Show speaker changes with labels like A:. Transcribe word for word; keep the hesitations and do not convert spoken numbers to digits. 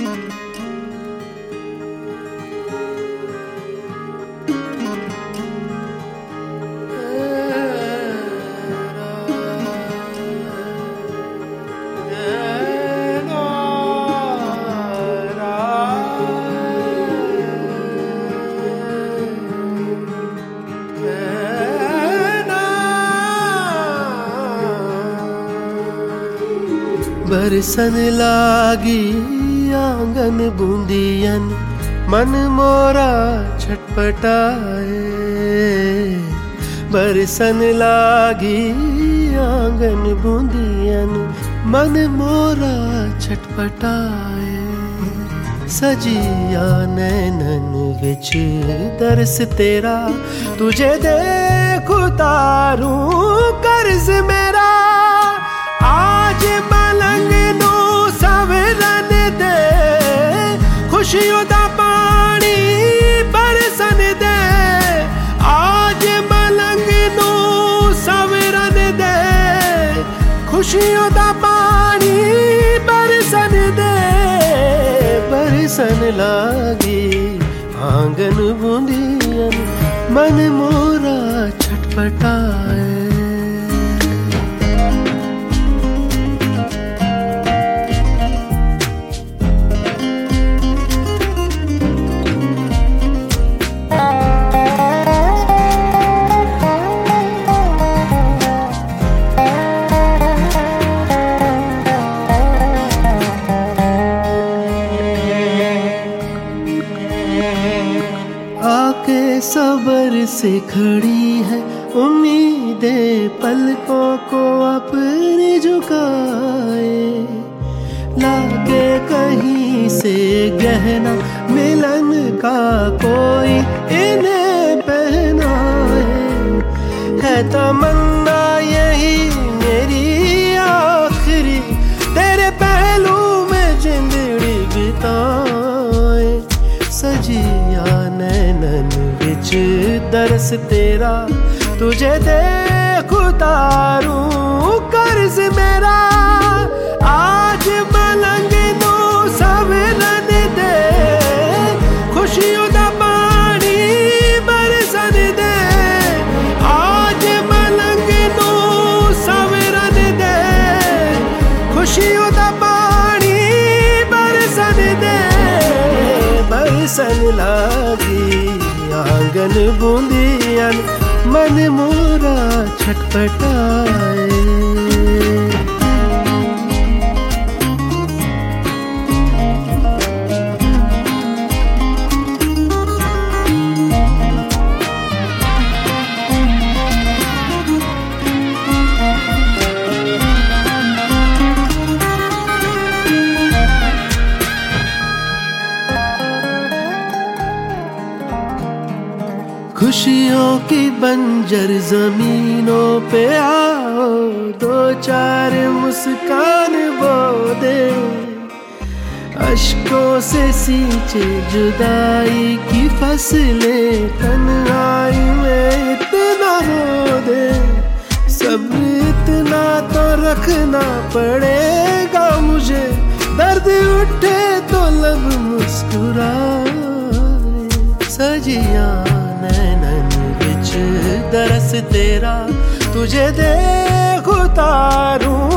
A: बरसन लागी आंगन बूंदियन, मन मोरा छटपटाए। बरसन लागी आंगन बूंदियन, मन मोरा छटपटाए। सजिया नैनन विच दरस तेरा, तुझे देख उतारूं कर्ज मेरा। आज मलंग नू सवरन दे, खुशियों दा पानी बरसन दे। आज मलंग नू सवरन दे, खुशियों दा पानी बरसन दे। बरसन लागी आंगन बूंदियन, मन मोरा छटपटाए। आके सबर से खड़ी है उम्मीदें, पलकों को अपने झुकाए। लागे कहीं से गहना मिलन का कोई इन्हें पहनाए। है तमन्ना यही मेरी आखिरी, तेरे पहलू में जिंदड़ी बिताए। सजिया नैनन विच दरस तेरा, तुझे देख उतारूं कर्ज मेरा। आज मलंग नू सवरन दे, खुशियों दा पानी बरसन दे। आज मलंग नू सवरन दे, खुशियों दा पानी बरसन दे। बरसन लागी आंगन बूंदियन, मन मोरा छटपटाए। खुशियों की बंजर जमीनों पे आओ, दो चार मुस्कान वो दे। अश्कों से सींचे जुदाई की फसलें, तन्हाई में इतना रो दे। सब इतना तो रखना पड़ेगा मुझे, दर्द उठे तो लब मुस्कुराए। सजिया नैनन विच दरस तेरा, तुझे देख उतारूं